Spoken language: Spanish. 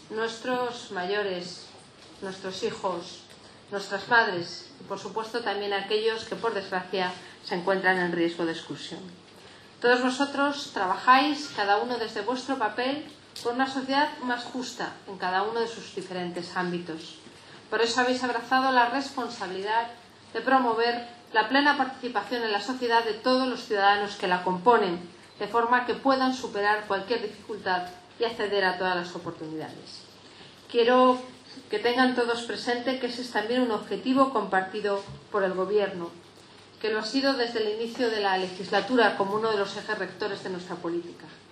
nuestros mayores, nuestros hijos, nuestras madres y, por supuesto, también aquellos que, por desgracia, se encuentran en riesgo de exclusión. Todos vosotros trabajáis, cada uno desde vuestro papel, por una sociedad más justa en cada uno de sus diferentes ámbitos. Por eso habéis abrazado la responsabilidad de promover la plena participación en la sociedad de todos los ciudadanos que la componen, de forma que puedan superar cualquier dificultad y acceder a todas las oportunidades. Quiero que tengan todos presente que ese es también un objetivo compartido por el Gobierno, que lo ha sido desde el inicio de la legislatura como uno de los ejes rectores de nuestra política.